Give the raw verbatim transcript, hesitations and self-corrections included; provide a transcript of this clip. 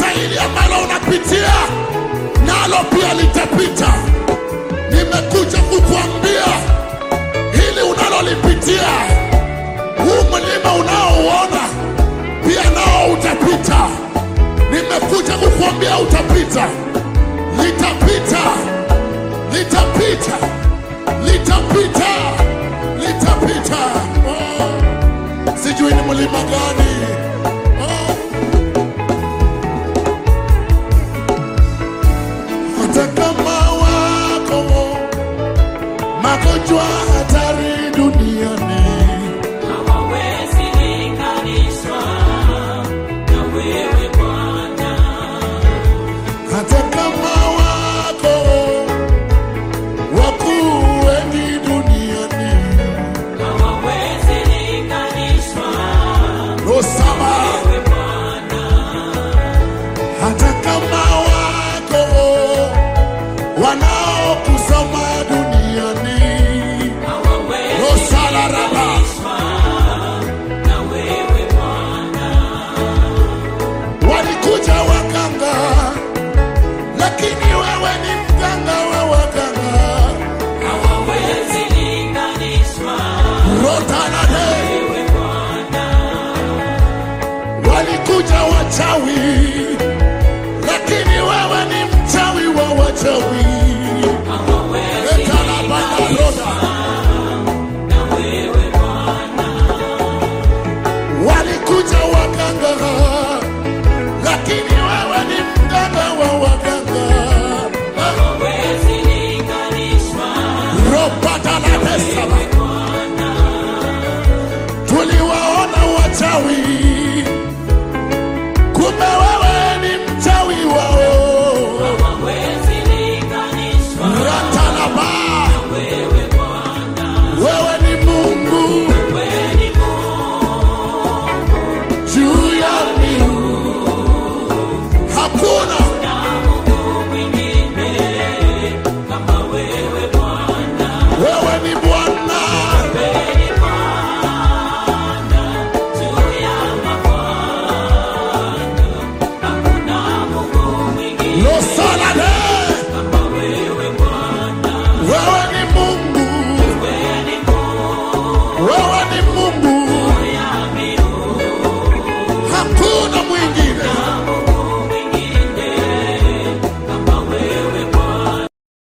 hili ambalo unapitia nalo pia litapita. Nimekuja kukuambia hili unalolipitia, huu mlima unaouona pia nao utapita. Nimekuja kukuambia utapita. Litapita, litapita, litapita, litapita. Oh, sijui ni mlima gani. Oh, hata kama wako magonjwa hatari duniani, hawawezi linganishwa na wewe Bwana. hata kama wako wakuu wengi duniani, Hawawezi linganishwa no sama, na wewe Bwana. hata kama wako wanaokusoma duniani, Hawawezi no sala raba, linganishwa na wewe Bwana. walikuja waganga, lakini wewe ni mganga wa waganga. Hawawezi linganishwa Rotanade, wewe Bwana. walikuja wachawi, lakini wewe ni mchawi wa wachawi. Hawawezi Etalabandaroda, na wewe Bwana. walikuja waganga, lakini